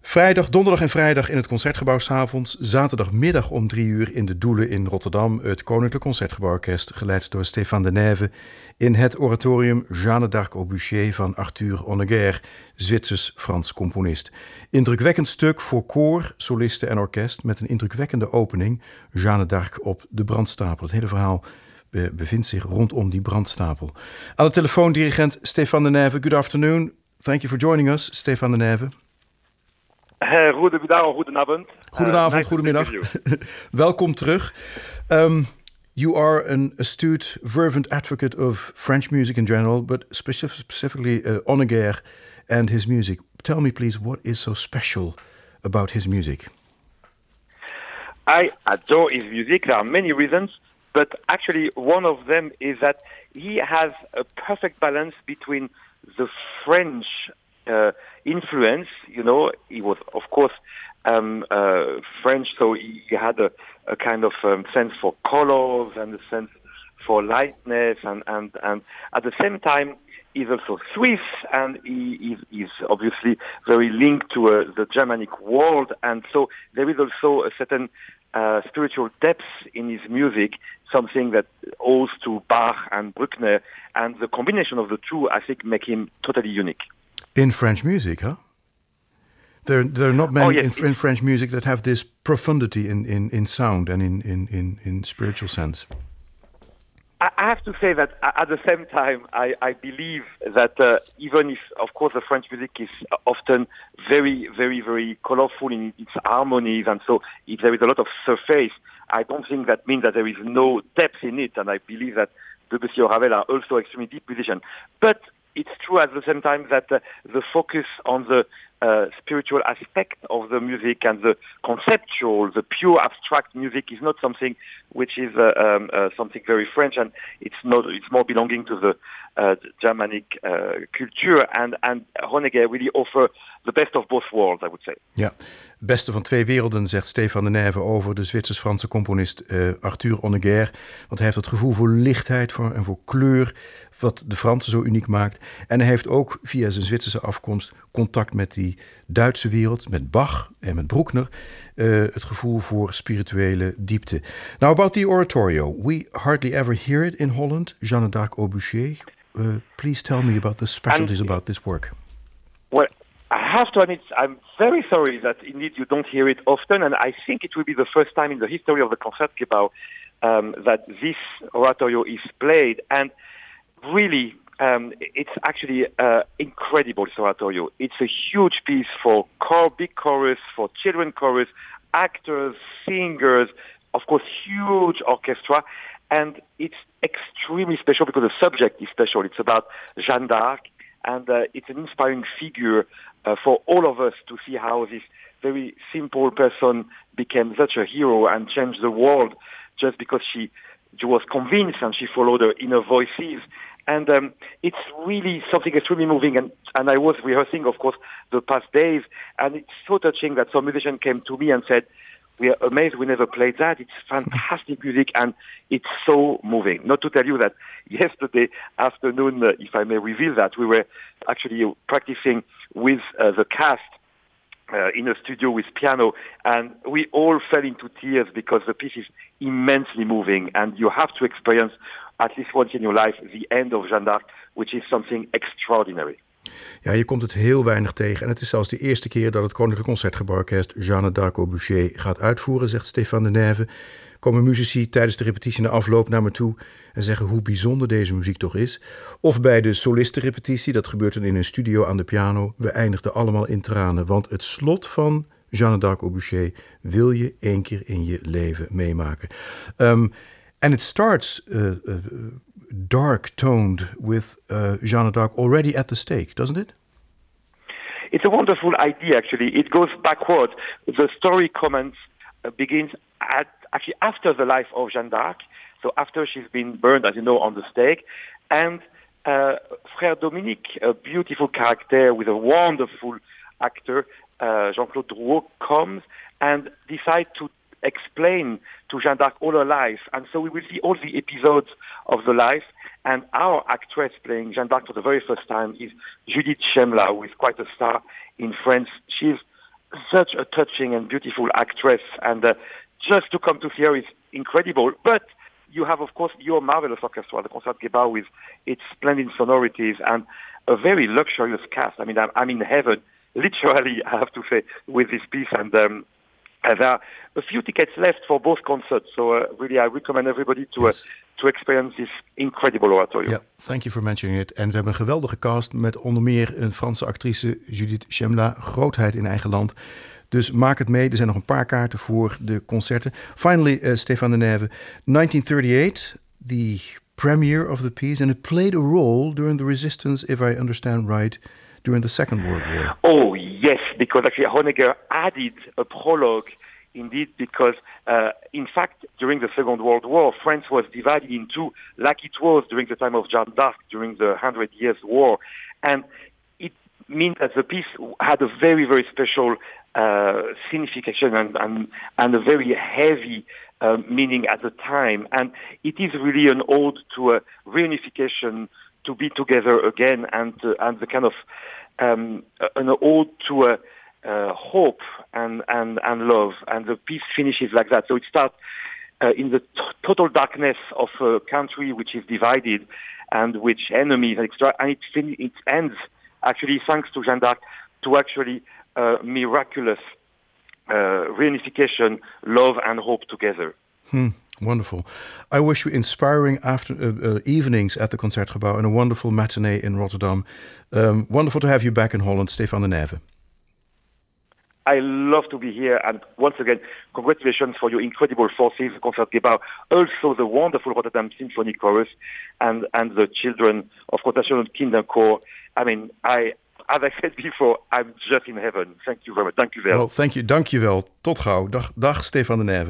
Donderdag en vrijdag in het Concertgebouw 's avonds. Zaterdagmiddag om 3 uur in de Doelen in Rotterdam. Het Koninklijk Concertgebouworkest, geleid door Stéphane Denève. In het oratorium Jeanne d'Arc au Bûcher van Arthur Honegger, Zwitsers-Frans componist. Indrukwekkend stuk voor koor, solisten en orkest met een indrukwekkende opening. Jeanne d'Arc op de brandstapel. Het hele verhaal bevindt zich rondom die brandstapel. Aan de telefoon dirigent Stéphane Denève. Good afternoon. Thank you for joining us, Stéphane Denève. Goedenavond. Goedenavond, goedemiddag. Welkom terug. You are an astute, fervent advocate of French music in general, but specifically Honegger and his music. Tell me, please, what is so special about his music? I adore his music. There are many reasons, but actually one of them is that he has a perfect balance between the French influence. You know, he was, of course, French, so he had a kind of sense for colors and a sense for lightness, and at the same time, he's also Swiss, and he is obviously very linked to the Germanic world, and so there is also a certain spiritual depth in his music, something that owes to Bach and Bruckner, and the combination of the two, I think, make him totally unique. In French music, huh? There are not many in French music that have this profundity in sound and in spiritual sense. I have to say that at the same time, I believe that even if, of course, the French music is often very, very, very colorful in its harmonies, and so if there is a lot of surface, I don't think that means that there is no depth in it, and I believe that Debussy or Ravel are also extremely deep musicians. But it's true at the same time that the focus on the spiritual aspect of the music and the conceptual, the pure abstract music is not something which is something very French, and it's more belonging to the Germanic culture, and Honegger really offer the best of both worlds, I would say. Ja, het beste van twee werelden, zegt Stéphane Denève over de Zwitsers-Franse componist Arthur Honegger. Want hij heeft het gevoel voor lichtheid en voor kleur, wat de Fransen zo uniek maakt. En hij heeft ook via zijn Zwitserse afkomst contact met die Duitse wereld, met Bach en met Bruckner, het gevoel voor spirituele diepte. Now about the oratorio, we hardly ever hear it in Holland, Jeanne d'Arc au Bûcher. Please tell me about the specialties about this work. Well, I have to admit, I'm very sorry that indeed you don't hear it often, and I think it will be the first time in the history of the Concertgebouw that this oratorio is played, and really, it's actually incredible, this oratorio. It's a huge piece for big chorus, for children chorus, actors, singers, of course, huge orchestra, and it's extremely special because the subject is special. It's about Jeanne d'Arc, and it's an inspiring figure for all of us to see how this very simple person became such a hero and changed the world just because she was convinced and she followed her inner voices. And it's really something extremely moving. And I was rehearsing, of course, the past days, and it's so touching that some musician came to me and said, "We are amazed we never played that. It's fantastic music, and it's so moving." Not to tell you that yesterday afternoon, if I may reveal that, we were actually practicing with the cast in a studio with piano, and we all fell into tears because the piece is immensely moving, and you have to experience at least once in your life the end of Jeanne d'Arc, which is something extraordinary. Ja, je komt het heel weinig tegen. En het is zelfs de eerste keer dat het Koninklijk Concertgebouworkest Jeanne d'Arc au Bûcher gaat uitvoeren, zegt Stéphane Denève. Komen muzici tijdens de repetitie na afloop naar me toe en zeggen hoe bijzonder deze muziek toch is. Of bij de solistenrepetitie, dat gebeurt dan in een studio aan de piano. We eindigden allemaal in tranen, want het slot van Jeanne d'Arc au Bûcher wil je 1 keer in je leven meemaken. And it starts dark-toned with Jeanne d'Arc already at the stake, doesn't it? It's a wonderful idea, actually. It goes backward. The story begins actually after the life of Jeanne d'Arc, so after she's been burned, as you know, on the stake. And Frère Dominique, a beautiful character with a wonderful actor, Jean-Claude Drouot, comes and decides to explain to Jeanne d'Arc all her life. And so we will see all the episodes of the life. And our actress playing Jeanne d'Arc for the very first time is Judith Chemla, who is quite a star in France. She's such a touching and beautiful actress, and just to come to see her is incredible. But you have, of course, your marvelous orchestra, the Concertgebouw, with its splendid sonorities and a very luxurious cast. I mean, I'm in heaven, literally, I have to say, with this piece. And there are a few tickets left for both concerts. So really, I recommend everybody to experience this incredible oratorio. Ja, thank you for mentioning it. En we hebben een geweldige cast met onder meer een Franse actrice, Judith Chemla, grootheid in eigen land. Dus maak het mee. Er zijn nog een paar kaarten voor de concerten. Finally, Stéphane Denève, 1938, the premiere of the piece, and it played a role during the resistance, if I understand right, during the Second World War. Oh, yes, because actually Honegger added a prologue, indeed, because in fact, during the Second World War, France was divided in two, like it was during the time of Jeanne d'Arc, during the 100 Years' War. And it means that the piece had a very, very special signification and a very heavy meaning at the time. And it is really an ode to a reunification, to be together again, and the kind of an ode to hope and love. And the piece finishes like that. So it starts in the total darkness of a country which is divided and which enemies and extra, and it ends actually, thanks to Jeanne d'Arc, to actually miraculous reunification, love and hope together. Wonderful. I wish you inspiring evenings at the Concertgebouw and a wonderful matinee in Rotterdam. Wonderful to have you back in Holland, Stéphane Denève. I love to be here, and once again, congratulations for your incredible forces, Concertgebouw, also the wonderful Rotterdam Symphony Chorus, and the children of National Kinderchor. I mean, as I said before, I'm just in heaven. Thank you very much. Dank u wel. Well, thank you. Dank je wel. Tot gauw. Dag Stéphane Denève.